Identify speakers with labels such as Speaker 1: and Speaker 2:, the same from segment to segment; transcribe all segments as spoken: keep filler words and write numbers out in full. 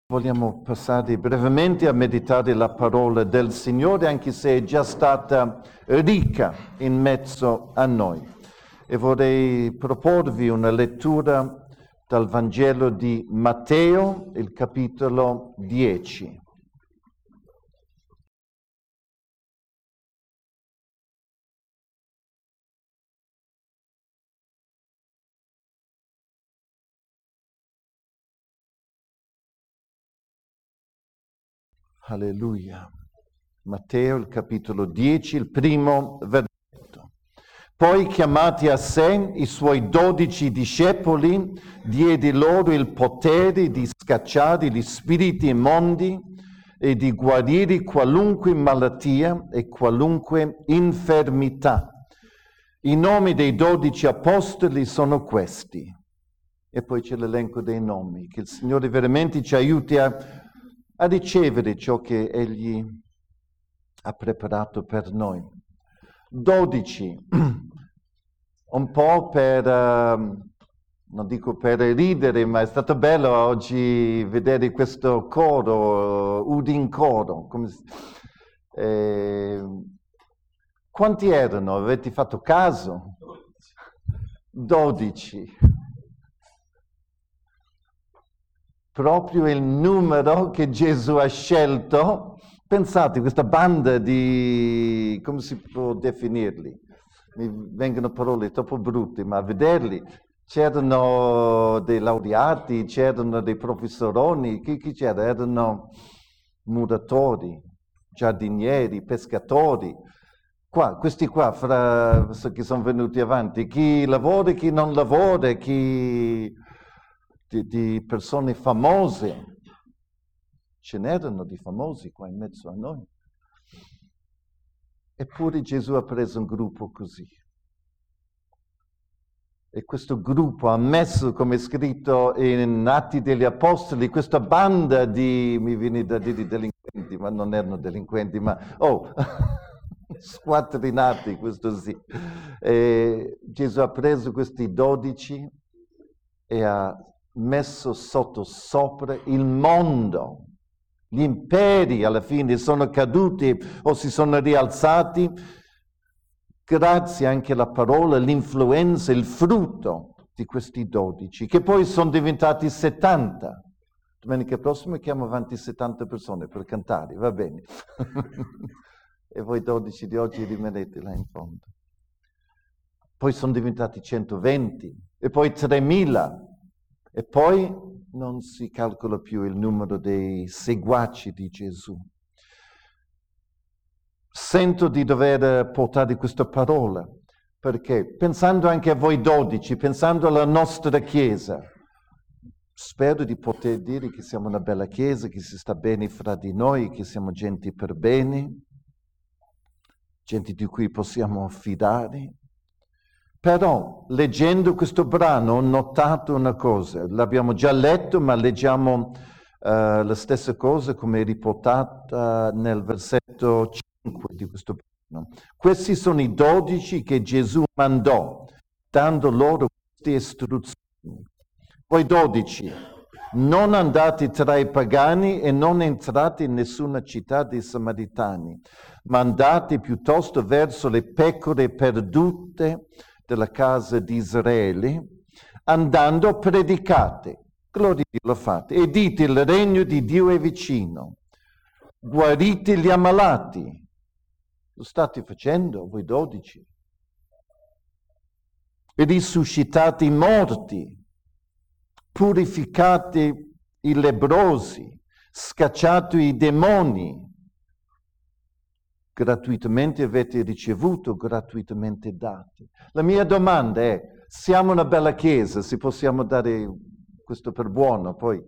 Speaker 1: Vogliamo passare brevemente a meditare la parola del Signore, anche se è già stata ricca in mezzo a noi. E vorrei proporvi una lettura dal Vangelo di Matteo, il capitolo dieci. Alleluia. Matteo, il capitolo dieci, il primo versetto. Poi chiamati a sé i suoi dodici discepoli, diede loro il potere di scacciare gli spiriti immondi e di guarire qualunque malattia e qualunque infermità. I nomi dei dodici apostoli sono questi. E poi c'è l'elenco dei nomi. Che il Signore veramente ci aiuti a a ricevere ciò che Egli ha preparato per noi. Dodici, un po' per, uh, non dico per ridere, ma è stato bello oggi vedere questo coro, uh, udin coro. Come si, eh, quanti erano? Avete fatto caso? Dodici. Proprio il numero che Gesù ha scelto. Pensate, questa banda di, come si può definirli? Mi vengono parole troppo brutte, ma a vederli c'erano dei laureati, c'erano dei professoroni, chi, chi c'era? Erano muratori, giardinieri, pescatori. Qua, questi qua, fra che sono venuti avanti, chi lavora e chi non lavora, chi... Di, di persone famose, ce n'erano di famosi qua in mezzo a noi. Eppure Gesù ha preso un gruppo così. E questo gruppo ha messo, come è scritto in Atti degli Apostoli, questa banda di, mi viene da dire delinquenti, ma non erano delinquenti, ma, oh, squattrinati, questo sì. E Gesù ha preso questi dodici e ha messo sotto sopra il mondo. Gli imperi alla fine sono caduti o si sono rialzati grazie anche alla parola, l'influenza, il frutto di questi dodici, che poi sono diventati settanta. Domenica prossima chiamo avanti settanta persone per cantare, va bene. E voi dodici di oggi rimanete là in fondo. Poi sono diventati centoventi e poi tremila. E poi non si calcola più il numero dei seguaci di Gesù. Sento di dover portare questa parola, perché pensando anche a voi dodici, pensando alla nostra Chiesa, spero di poter dire che siamo una bella Chiesa, che si sta bene fra di noi, che siamo gente per bene, gente di cui possiamo affidare. Però, leggendo questo brano, ho notato una cosa. L'abbiamo già letto, ma leggiamo uh, la stessa cosa come riportata nel versetto cinque di questo brano. Questi sono i dodici che Gesù mandò, dando loro queste istruzioni. Voi dodici, non andate tra i pagani e non entrate in nessuna città dei Samaritani, ma andate piuttosto verso le pecore perdute della casa di Israele, andando predicate, gloria a Dio lo fate, e dite il regno di Dio è vicino, guarite gli ammalati, lo state facendo voi dodici, e risuscitate i morti, purificate i lebbrosi, scacciate i demoni, gratuitamente avete ricevuto, gratuitamente date. La mia domanda è, siamo una bella Chiesa, se possiamo dare questo per buono, poi.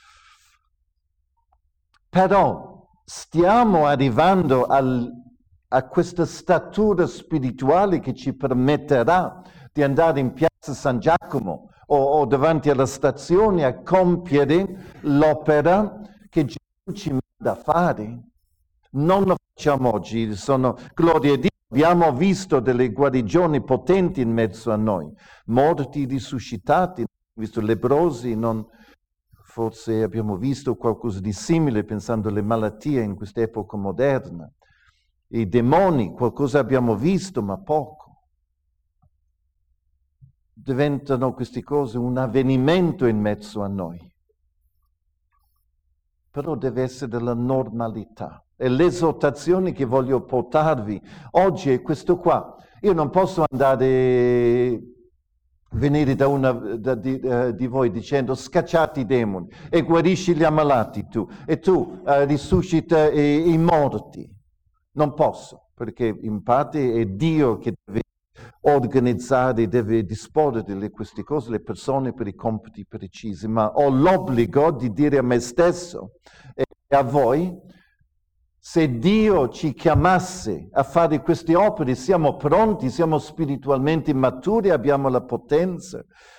Speaker 1: Però stiamo arrivando al, a questa statura spirituale che ci permetterà di andare in piazza San Giacomo o, o davanti alla stazione a compiere l'opera che Gesù ci manda a fare. Non lo facciamo oggi, sono, gloria a Dio, abbiamo visto delle guarigioni potenti in mezzo a noi, morti risuscitati, visto lebbrosi, non, forse abbiamo visto qualcosa di simile pensando alle malattie in quest'epoca moderna. I demoni, qualcosa abbiamo visto, ma poco. Diventano queste cose un avvenimento in mezzo a noi. Però deve essere la normalità. E l'esortazione che voglio portarvi oggi è questo qua. Io non posso andare, venire da una da, di, uh, di voi dicendo scacciate i demoni e guarisci gli ammalati tu, e tu uh, risuscita i, i morti. Non posso, perché in parte è Dio che deve organizzare, deve disporre di queste cose, le persone per i compiti precisi, ma ho l'obbligo di dire a me stesso e a voi, se Dio ci chiamasse a fare queste opere, siamo pronti, siamo spiritualmente maturi, abbiamo la potenza,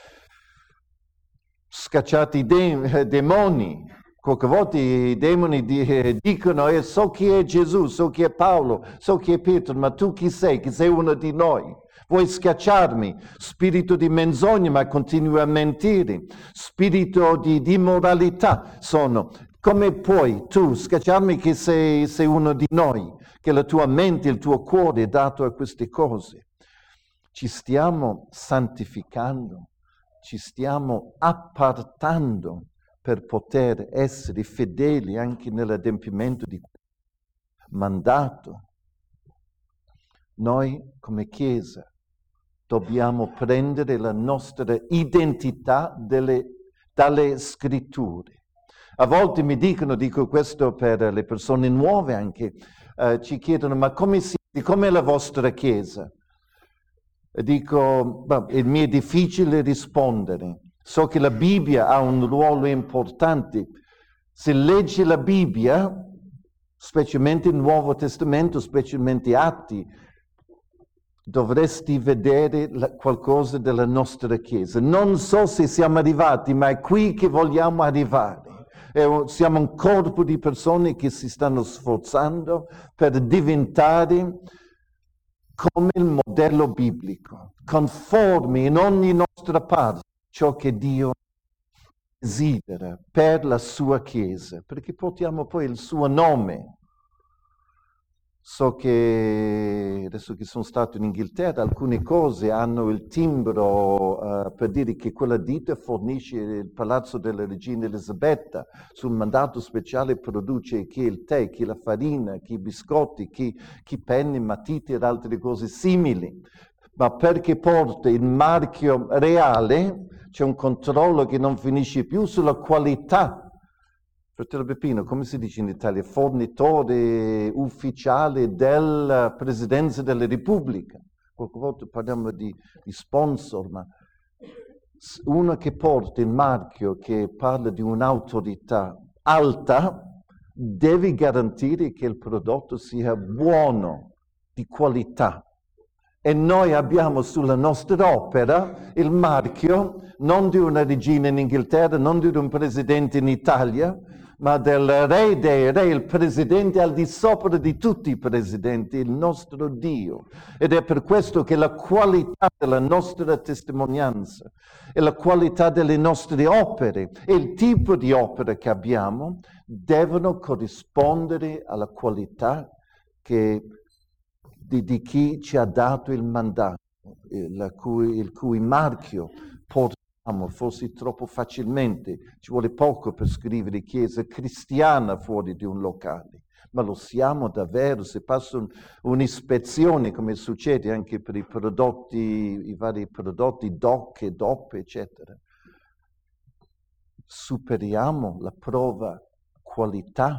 Speaker 1: scacciati i de- demoni. Qualche volta i demoni di- dicono, eh, so chi è Gesù, so chi è Paolo, so chi è Pietro, ma tu chi sei? Chi sei uno di noi? Vuoi scacciarmi? Spirito di menzogna, ma continui a mentire. Spirito di, di immoralità sono. Come puoi tu scacciarmi che sei, sei uno di noi? Che la tua mente, il tuo cuore è dato a queste cose. Ci stiamo santificando, ci stiamo appartando per poter essere fedeli anche nell'adempimento di questo mandato. Noi come Chiesa dobbiamo prendere la nostra identità delle, dalle scritture. A volte mi dicono, dico questo per le persone nuove anche, eh, ci chiedono ma come siete, com'è la vostra Chiesa? E dico, beh, mi è difficile rispondere. So che la Bibbia ha un ruolo importante. Se leggi la Bibbia, specialmente il Nuovo Testamento, specialmente Atti, dovresti vedere la, qualcosa della nostra Chiesa. Non so se siamo arrivati, ma è qui che vogliamo arrivare. E siamo un corpo di persone che si stanno sforzando per diventare come il modello biblico, conformi in ogni nostra parte ciò che Dio desidera per la sua Chiesa, perché portiamo poi il suo nome. So che adesso che sono stato in Inghilterra, alcune cose hanno il timbro uh, per dire che quella ditta fornisce il palazzo della regina Elisabetta, sul mandato speciale produce chi il tè, chi la farina, chi i biscotti, chi, chi penne, matite ed altre cose simili. Ma perché porta il marchio reale, c'è un controllo che non finisce più sulla qualità. Fratello Peppino, come si dice in Italia? Fornitore ufficiale della Presidenza della Repubblica. Qualche volta parliamo di, di sponsor, ma uno che porta il marchio, che parla di un'autorità alta, deve garantire che il prodotto sia buono, di qualità. E noi abbiamo sulla nostra opera il marchio non di una regina in Inghilterra, non di un presidente in Italia, ma del Re dei Re, il Presidente al di sopra di tutti i presidenti, il nostro Dio. Ed è per questo che la qualità della nostra testimonianza e la qualità delle nostre opere e il tipo di opere che abbiamo devono corrispondere alla qualità che, di, di chi ci ha dato il mandato, il cui, il cui marchio porta. Forse troppo facilmente, ci vuole poco per scrivere chiesa cristiana fuori di un locale, ma lo siamo davvero. Se passa un, un'ispezione, come succede anche per i prodotti, i vari prodotti D O C e D O P, eccetera, superiamo la prova qualità.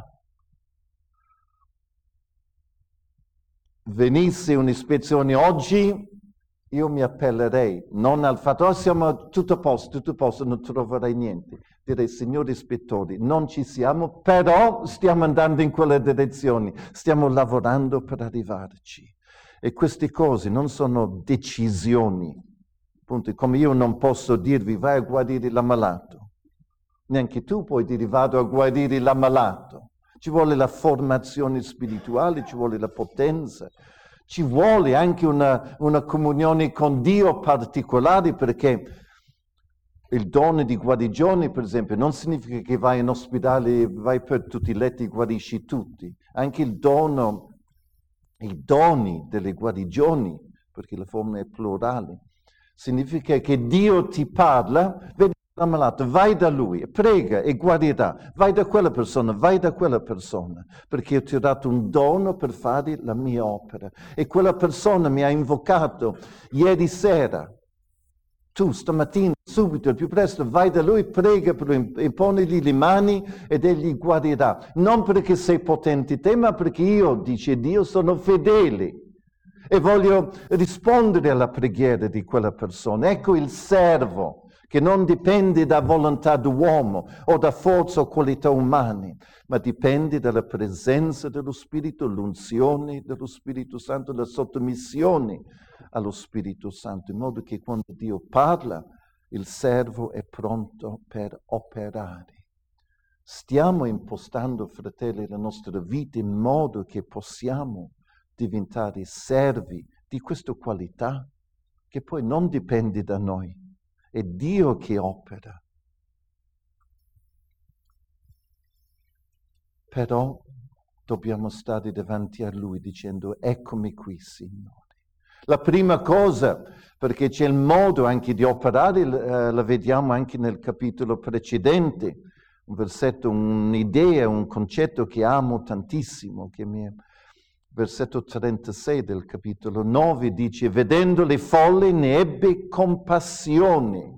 Speaker 1: Venisse un'ispezione oggi, io mi appellerei non al fatto, oh, siamo tutto a posto, tutto a posto, non troverai niente. Direi, signori ispettori, non ci siamo, però stiamo andando in quella direzione, stiamo lavorando per arrivarci. E queste cose non sono decisioni. Appunto, come io non posso dirvi, vai a guarire l'ammalato. Neanche tu puoi dire, vado a guarire l'ammalato. Ci vuole la formazione spirituale, ci vuole la potenza. Ci vuole anche una, una comunione con Dio particolare, perché Il dono di guarigione, per esempio, non significa che vai in ospedale, vai per tutti i letti e guarisci tutti. Anche il dono, i doni delle guarigioni, perché la forma è plurale, significa che Dio ti parla, vedi l'ammalato, vai da lui, prega e guarirà, vai da quella persona, vai da quella persona, perché io ti ho dato un dono per fare la mia opera. E quella persona mi ha invocato ieri sera. Tu stamattina, subito, il più presto, vai da lui, prega per lui, imponigli le mani ed egli guarirà. Non perché sei potente te, ma perché io, dice Dio, sono fedele e voglio rispondere alla preghiera di quella persona. Ecco il servo, che non dipende da volontà d'uomo o da forza o qualità umane, ma dipende dalla presenza dello Spirito, l'unzione dello Spirito Santo, la sottomissione allo Spirito Santo, in modo che quando Dio parla, il servo è pronto per operare. Stiamo impostando, fratelli, la nostra vita in modo che possiamo diventare servi di questa qualità, che poi non dipende da noi, è Dio che opera. Però dobbiamo stare davanti a Lui dicendo: eccomi qui, Signore. La prima cosa, perché c'è il modo anche di operare, eh, la vediamo anche nel capitolo precedente, un versetto, un'idea, un concetto che amo tantissimo, che mi è... Versetto trentasei del capitolo nove dice: vedendo le folle ne ebbe compassione.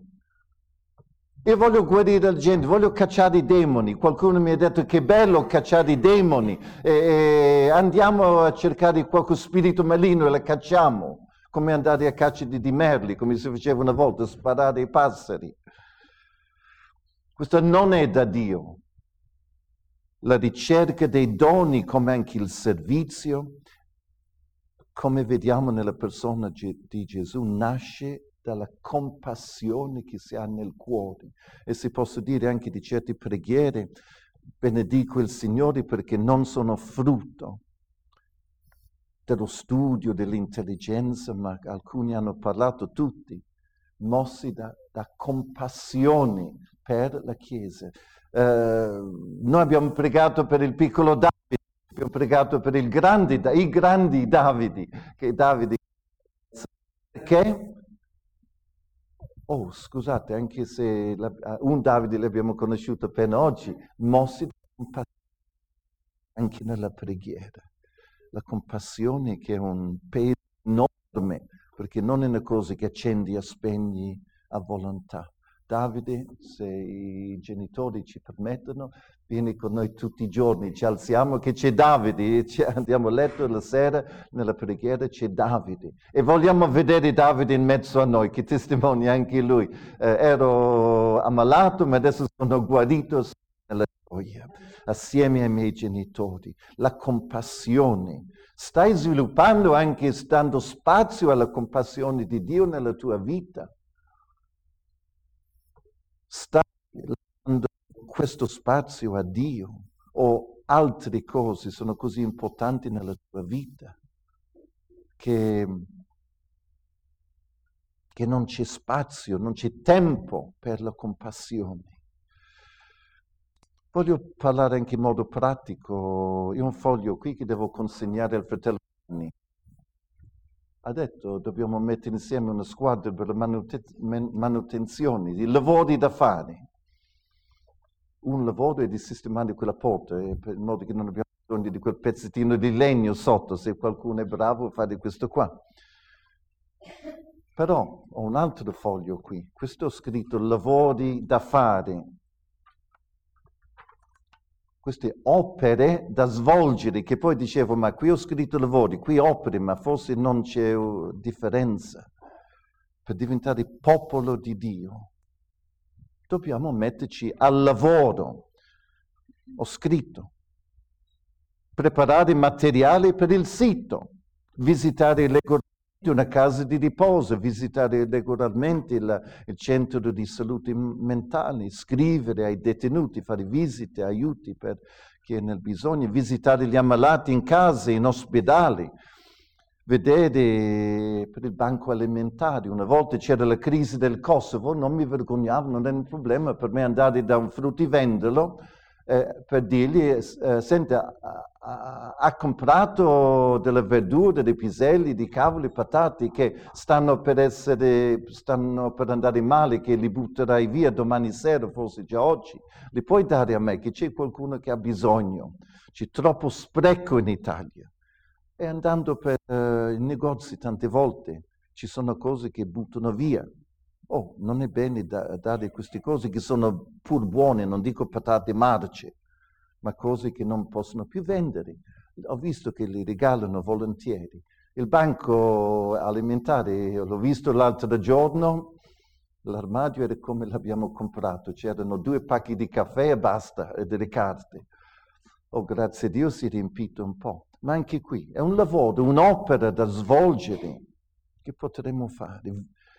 Speaker 1: Io voglio guarire la gente, voglio cacciare i demoni. Qualcuno mi ha detto che bello cacciare i demoni. E, e andiamo a cercare qualche spirito maligno e la cacciamo. Come andare a caccia di, di merli, come si faceva una volta, sparare ai passeri. Questo non è da Dio. La ricerca dei doni, come anche il servizio, come vediamo nella persona di Gesù, nasce dalla compassione che si ha nel cuore. E si può dire anche di certe preghiere: benedico il Signore perché non sono frutto dello studio, dell'intelligenza, ma alcuni hanno parlato tutti, mossi da, da compassione per la Chiesa. Uh, noi abbiamo pregato per il piccolo Davide, abbiamo pregato per il grande, i grandi Davidi, che Davide, perché? Oh, scusate, anche se la, un Davide l'abbiamo conosciuto appena oggi, mossi da compassione anche nella preghiera. La compassione che è un peso enorme, perché non è una cosa che accendi e spegni a volontà. Davide, se i genitori ci permettono, vieni con noi tutti i giorni, ci alziamo che c'è Davide, andiamo a letto la sera, nella preghiera c'è Davide. E vogliamo vedere Davide in mezzo a noi, che testimonia anche lui. Eh, ero ammalato, ma adesso sono guarito nella gioia, assieme ai miei genitori. La compassione. Stai sviluppando anche, dando spazio alla compassione di Dio nella tua vita. Stai dando questo spazio a Dio o altre cose sono così importanti nella tua vita che, che non c'è spazio, non c'è tempo per la compassione. Voglio parlare anche in modo pratico. Io ho un foglio qui che devo consegnare al fratello Gianni. Ha detto dobbiamo mettere insieme una squadra per la manuten- manutenzione, i lavori da fare. Un lavoro è di sistemare quella porta, eh, per, in modo che non abbiamo bisogno di quel pezzettino di legno sotto, se qualcuno è bravo a fare questo qua. Però ho un altro foglio qui, questo ho scritto lavori da fare. Queste opere da svolgere, che poi dicevo, ma qui ho scritto lavori, qui opere, ma forse non c'è differenza. Per diventare popolo di Dio, dobbiamo metterci al lavoro. Ho scritto, preparare materiali per il sito, visitare regolarmente una casa di riposo, visitare regolarmente il, il centro di salute mentale, scrivere ai detenuti, fare visite, aiuti per chi è nel bisogno, visitare gli ammalati in casa, in ospedali, vedere per il banco alimentare. Una volta c'era la crisi del Kosovo, non mi vergognavo, non era un problema per me andare da un fruttivendolo eh, per dirgli, eh, senti, ha, ha, ha comprato delle verdure, dei piselli, di cavoli, patate che stanno per essere, stanno per andare male, che li butterai via domani sera, forse già oggi. Li puoi dare a me, che c'è qualcuno che ha bisogno. C'è troppo spreco in Italia. E andando per uh, i negozi tante volte ci sono cose che buttano via. Oh, non è bene da, dare queste cose che sono pur buone, non dico patate marce, ma cose che non possono più vendere. Ho visto che li regalano volentieri. Il banco alimentare, l'ho visto l'altro giorno, l'armadio era come l'abbiamo comprato, c'erano due pacchi di caffè e basta, e delle carte. Oh, grazie a Dio si è riempito un po'. Ma anche qui è un lavoro, un'opera da svolgere che potremmo fare.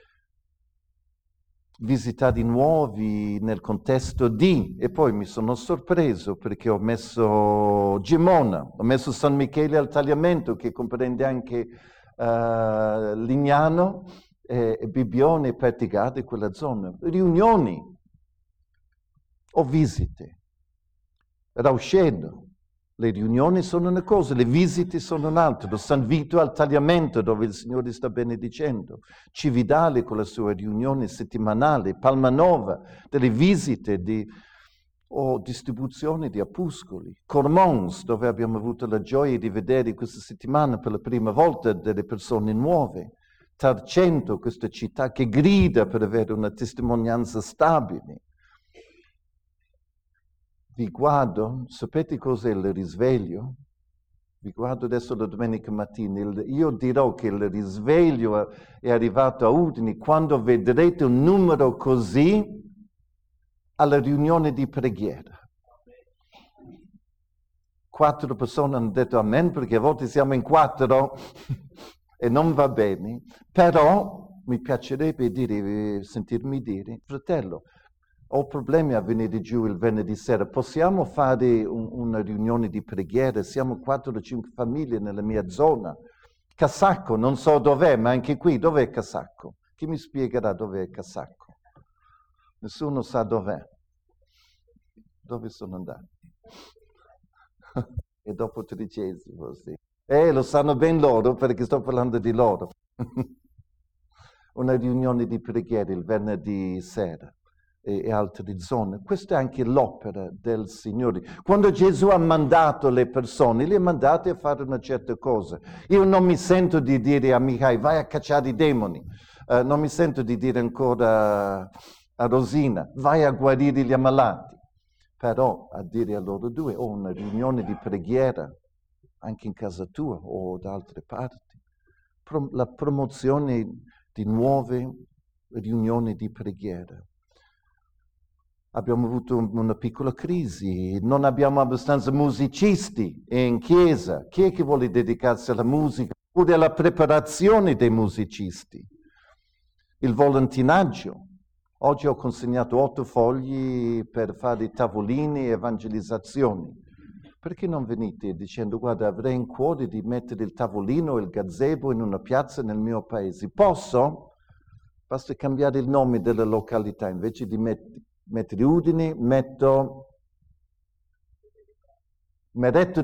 Speaker 1: Visitati nuovi nel contesto di, e poi mi sono sorpreso perché ho messo Gemona, ho messo San Michele al Tagliamento che comprende anche uh, Lignano e, e Bibbione e Pertigade, quella zona. Riunioni o visite. Rauscedo. Le riunioni sono una cosa, le visite sono un'altra. San Vito al Tagliamento, dove il Signore sta benedicendo. Cividale con la sua riunione settimanale. Palmanova, delle visite di, o distribuzione di opuscoli. Cormons, dove abbiamo avuto la gioia di vedere questa settimana per la prima volta delle persone nuove. Tarcento, questa città che grida per avere una testimonianza stabile. Vi guardo, sapete cos'è il risveglio? Vi guardo adesso la domenica mattina, il, io dirò che il risveglio è arrivato a Udine quando vedrete un numero così alla riunione di preghiera. Quattro persone hanno detto amen perché a volte siamo in quattro e non va bene, però mi piacerebbe dire, sentirmi dire, fratello, ho problemi a venire giù il venerdì sera, possiamo fare un, una riunione di preghiera? Siamo quattro o cinque famiglie nella mia zona. Casacco, non so dov'è, ma anche qui, dov'è Casacco? Chi mi spiegherà dov'è Casacco? Nessuno sa dov'è. Dove sono andati? E dopo tredicesimo, sì. Eh, lo sanno ben loro perché sto parlando di loro. Una riunione di preghiera il venerdì sera. E altre zone. Questa è anche l'opera del Signore. Quando Gesù ha mandato le persone, le ha mandate a fare una certa cosa. Io non mi sento di dire a Mihai, vai a cacciare i demoni. Uh, non mi sento di dire ancora a Rosina, vai a guarire gli ammalati. Però a dire a loro due, o oh, una riunione di preghiera, anche in casa tua o da altre parti. Pro- la promozione di nuove riunioni di preghiera. Abbiamo avuto una piccola crisi, non abbiamo abbastanza musicisti in chiesa. Chi è che vuole dedicarsi alla musica? Oppure alla preparazione dei musicisti? Il volantinaggio. Oggi ho consegnato otto fogli per fare tavolini e evangelizzazioni. Perché non venite dicendo, guarda, avrei in cuore di mettere il tavolino e il gazebo in una piazza nel mio paese? Posso? Basta cambiare il nome della località, invece di mettere mettere Udine, metto Meretto.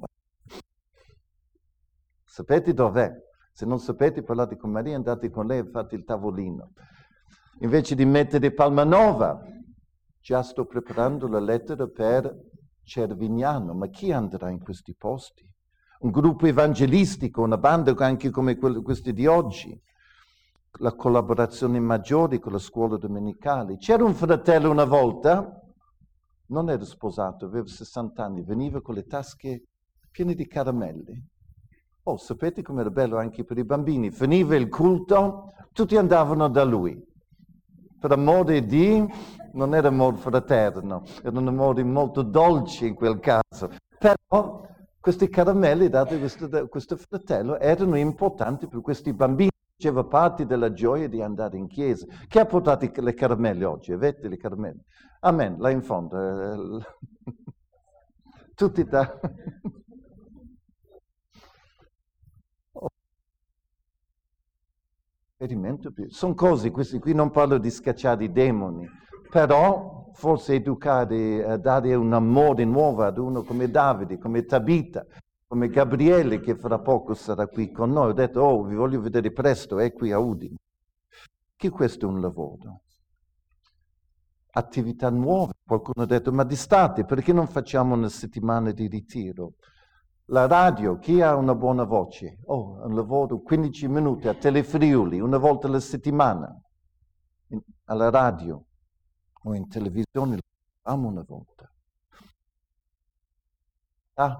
Speaker 1: Sapete dov'è? Se non sapete, parlate con Maria, andate con lei e fate il tavolino. Invece di mettere Palmanova, già sto preparando la lettera per Cervignano. Ma chi andrà in questi posti? Un gruppo evangelistico, una banda anche come questi di oggi. La collaborazione maggiore con la scuola domenicale. C'era un fratello una volta, non era sposato, aveva sessanta anni, veniva con le tasche piene di caramelle. Oh, sapete com'era bello anche per i bambini? Finiva il culto, tutti andavano da lui. Per amore di, non era amore fraterno, erano amori molto dolci in quel caso. Però questi caramelli dati a questo, questo fratello erano importanti per questi bambini. Faceva parte della gioia di andare in chiesa. Chi ha portato le caramelle oggi? Avete le caramelle? Amen, là in fondo. Tutti da... Sperimento più. Sono cose, questi qui non parlo di scacciare i demoni, però forse educare, eh, dare un amore nuovo ad uno come Davide, come Tabita, come Gabriele, che fra poco sarà qui con noi. Ho detto, oh, vi voglio vedere presto, è qui a Udine. Che questo è un lavoro. Attività nuove. Qualcuno ha detto, ma d'estate, perché non facciamo una settimana di ritiro? La radio, chi ha una buona voce? Oh, un lavoro quindici minuti a Telefriuli, una volta alla settimana, in, alla radio o in televisione, lo facciamo una volta. Ah.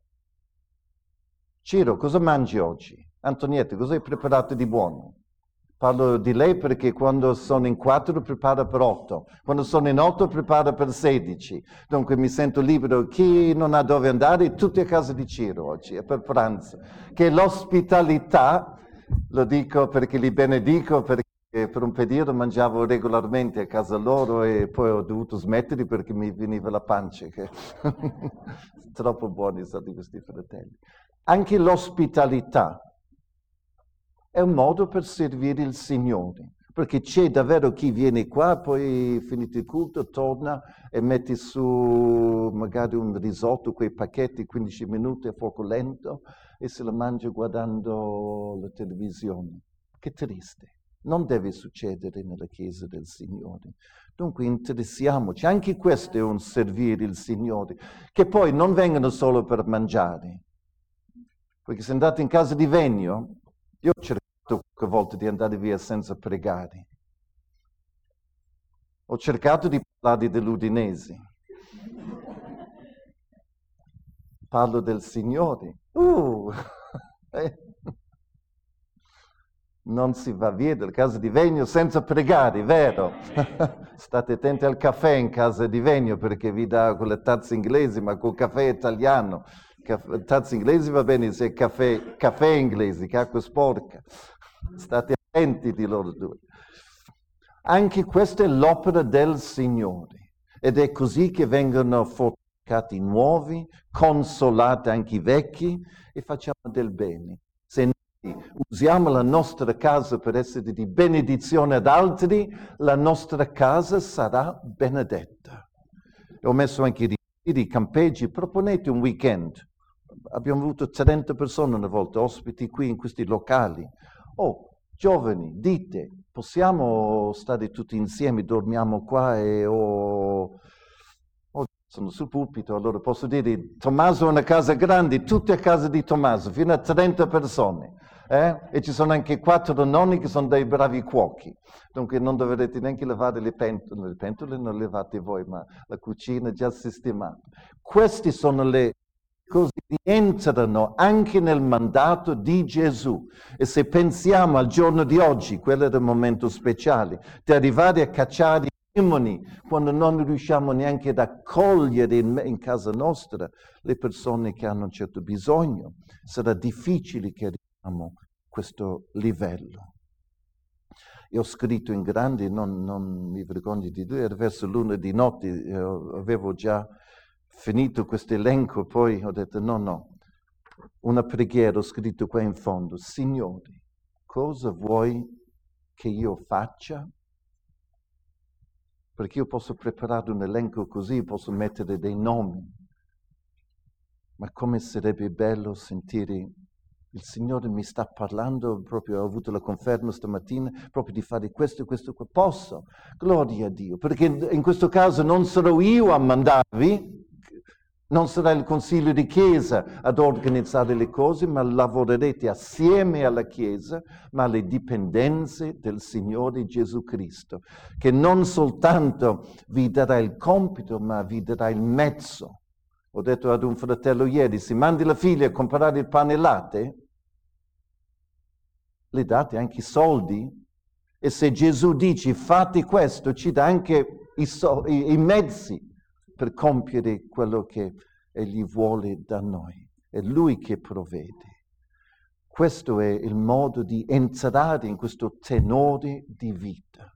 Speaker 1: Ciro, cosa mangi oggi? Antonietta, cosa hai preparato di buono? Parlo di lei perché quando sono in quattro prepara per otto, quando sono in otto prepara per sedici. Dunque mi sento libero. Chi non ha dove andare, tutti a casa di Ciro oggi, è per pranzo. Che l'ospitalità, lo dico perché li benedico, perché per un periodo mangiavo regolarmente a casa loro e poi ho dovuto smettere perché mi veniva la pancia. Che... Troppo buoni sono questi fratelli. Anche l'ospitalità è un modo per servire il Signore, perché c'è davvero chi viene qua, poi finito il culto, torna e mette su magari un risotto, quei pacchetti, quindici minuti a fuoco lento, e se lo mangia guardando la televisione. Che triste. Non deve succedere nella Chiesa del Signore. Dunque interessiamoci, anche questo è un servire il Signore, che poi non vengono solo per mangiare. Perché se andate in casa di Vegno, io ho cercato qualche volta di andare via senza pregare. Ho cercato di parlare dell'Udinese. Parlo del Signore. Uh, eh. Non si va via dalla casa di Vegno senza pregare, vero? State attenti al caffè in casa di Vegno perché vi dà quelle tazze inglesi, ma col caffè italiano. Caffè, tazze inglesi va bene se è caffè, caffè inglese, che acqua sporca. State attenti di loro due. Anche questa è l'opera del Signore ed è così che vengono fortificati i nuovi, consolati anche i vecchi e facciamo del bene. Se noi usiamo la nostra casa per essere di benedizione ad altri, la nostra casa sarà benedetta. Ho messo anche i ritiri, i campeggi, proponete un weekend. Abbiamo avuto trenta persone una volta, ospiti qui in questi locali. Oh, giovani, dite, possiamo stare tutti insieme, dormiamo qua e oh, oh, sono sul pulpito, allora posso dire, Tommaso ha una casa grande, tutti a casa di Tommaso, fino a trenta persone. Eh? E ci sono anche quattro nonni che sono dei bravi cuochi, dunque non dovrete neanche lavare le pentole, le pentole non le levate voi, ma la cucina è già sistemata. Queste sono le cose che rientrano anche nel mandato di Gesù. E se pensiamo al giorno di oggi, quello era un momento speciale, di arrivare a cacciare i demoni quando non riusciamo neanche ad accogliere in, in casa nostra le persone che hanno un certo bisogno, sarà difficile che arriviamo a questo livello. E ho scritto in grande, non, non mi vergogno di dire, era verso l'una di notte, eh, avevo già finito questo elenco, poi ho detto no, no, una preghiera, ho scritto qua in fondo, Signore, cosa vuoi che io faccia? Perché io posso preparare un elenco così, posso mettere dei nomi, ma come sarebbe bello sentire il Signore mi sta parlando, proprio ho avuto la conferma stamattina, proprio di fare questo e questo qua. Posso? Gloria a Dio, perché in questo caso non sarò io a mandarvi, non sarà il Consiglio di Chiesa ad organizzare le cose, ma lavorerete assieme alla Chiesa, ma alle dipendenze del Signore Gesù Cristo, che non soltanto vi darà il compito, ma vi darà il mezzo. Ho detto ad un fratello ieri, se mandi la figlia a comprare il pane e il latte, le date anche i soldi? E se Gesù dice fate questo, ci dà anche i, so- i, i mezzi per compiere quello che Egli vuole da noi. È Lui che provvede. Questo è il modo di entrare in questo tenore di vita.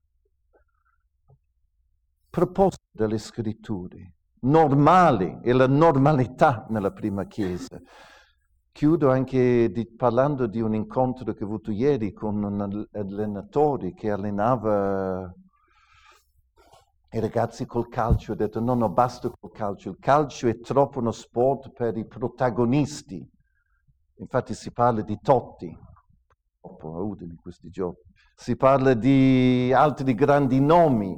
Speaker 1: Proposto dalle Scritture. Normale, è la normalità nella prima Chiesa. Chiudo anche di, parlando di un incontro che ho avuto ieri con un allenatore che allenava i ragazzi col calcio. Ho detto no, no, basta col calcio. Il calcio è troppo uno sport per i protagonisti. Infatti si parla di Totti, troppo a Udine questi giorni. Si parla di altri grandi nomi.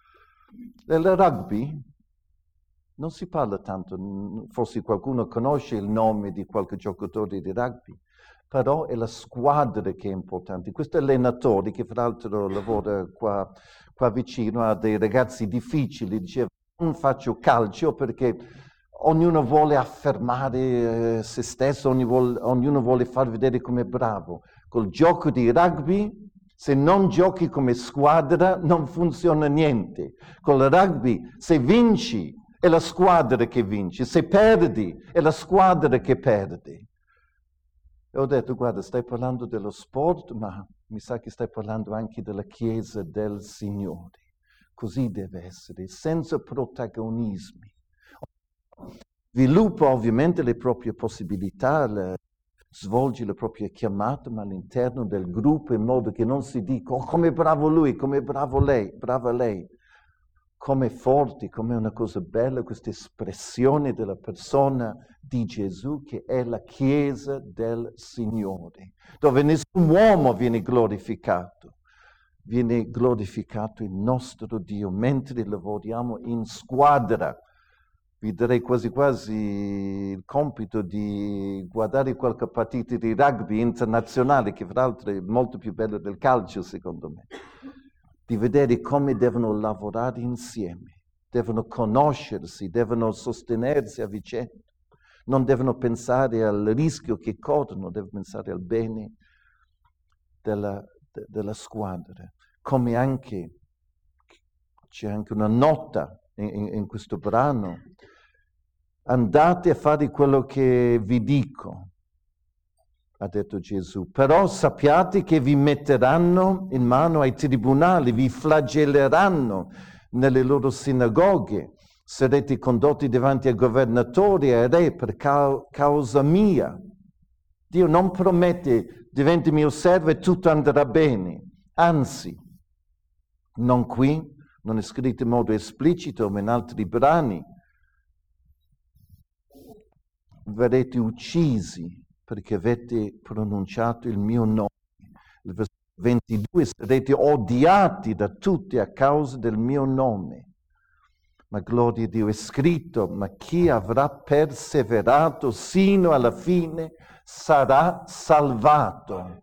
Speaker 1: Nel rugby non si parla tanto, forse qualcuno conosce il nome di qualche giocatore di rugby, però è la squadra che è importante. Questo allenatore, che fra l'altro lavora qua, qua vicino, ha dei ragazzi difficili, diceva non faccio calcio perché ognuno vuole affermare eh, se stesso, ognuno vuole, ognuno vuole far vedere come è bravo. Col gioco di rugby, se non giochi come squadra, non funziona niente. Col rugby, se vinci, è la squadra che vince, se perdi, è la squadra che perde. E ho detto, guarda, stai parlando dello sport, ma mi sa che stai parlando anche della Chiesa del Signore. Così deve essere, senza protagonismi. Sviluppa ovviamente le proprie possibilità, le, svolge la propria chiamata, ma all'interno del gruppo, in modo che non si dica, oh, come bravo lui, come bravo lei, brava lei. Come forti, come una cosa bella questa espressione della persona di Gesù che è la Chiesa del Signore, dove nessun uomo viene glorificato, viene glorificato il nostro Dio mentre lavoriamo in squadra. Vi darei quasi quasi il compito di guardare qualche partita di rugby internazionale, che fra l'altro è molto più bello del calcio secondo me. Di vedere come devono lavorare insieme, devono conoscersi, devono sostenersi a vicenda, non devono pensare al rischio che corrono, devono pensare al bene della, de, della squadra. Come anche, c'è anche una nota in, in, in questo brano, andate a fare quello che vi dico, ha detto Gesù, però sappiate che vi metteranno in mano ai tribunali, vi flagelleranno nelle loro sinagoghe, sarete condotti davanti ai governatori e ai re per ca- causa mia. Dio non promette diventi mio servo e tutto andrà bene, anzi, non qui, non è scritto in modo esplicito, ma in altri brani, verrete uccisi perché avete pronunciato il mio nome. Il versetto ventidue, sarete odiati da tutti a causa del mio nome. Ma gloria a Dio, è scritto, ma chi avrà perseverato sino alla fine sarà salvato.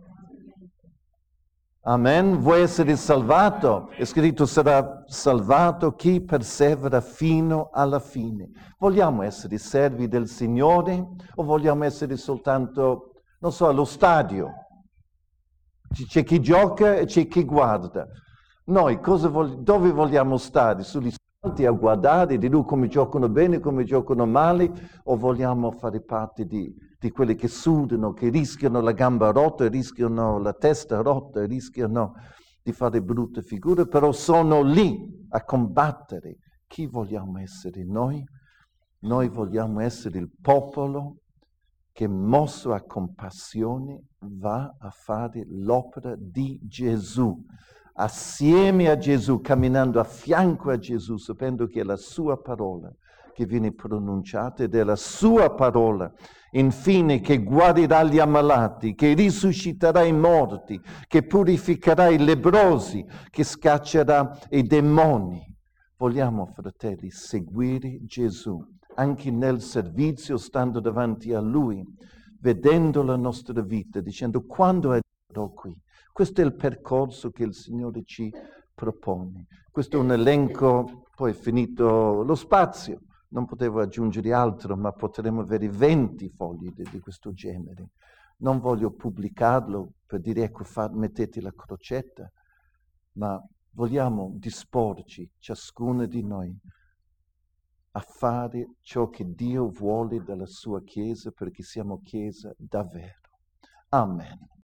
Speaker 1: Amen. Vuoi essere salvato? È scritto sarà salvato chi persevera fino alla fine. Vogliamo essere servi del Signore o vogliamo essere soltanto, non so, allo stadio? C'è chi gioca e c'è chi guarda. Noi cosa vog- dove vogliamo stare? Sugli spalti a guardare di lui come giocano bene, come giocano male, o vogliamo fare parte di, di quelli che sudano, che rischiano la gamba rotta, rischiano la testa rotta, rischiano di fare brutte figure, però sono lì a combattere. Chi vogliamo essere noi? Noi vogliamo essere il popolo che, mosso a compassione, va a fare l'opera di Gesù, assieme a Gesù, camminando a fianco a Gesù, sapendo che è la sua parola che viene pronunciata ed è la sua parola, infine, che guarirà gli ammalati, che risusciterà i morti, che purificherà i lebbrosi, che scaccerà i demoni. Vogliamo, fratelli, seguire Gesù, anche nel servizio, stando davanti a Lui, vedendo la nostra vita, dicendo quando arriverò qui. Questo è il percorso che il Signore ci propone. Questo è un elenco, poi è finito lo spazio, non potevo aggiungere altro, ma potremmo avere venti fogli di, di questo genere. Non voglio pubblicarlo per dire, ecco, fa, mettete la crocetta, ma vogliamo disporci, ciascuno di noi, a fare ciò che Dio vuole dalla sua Chiesa, perché siamo Chiesa davvero. Amen.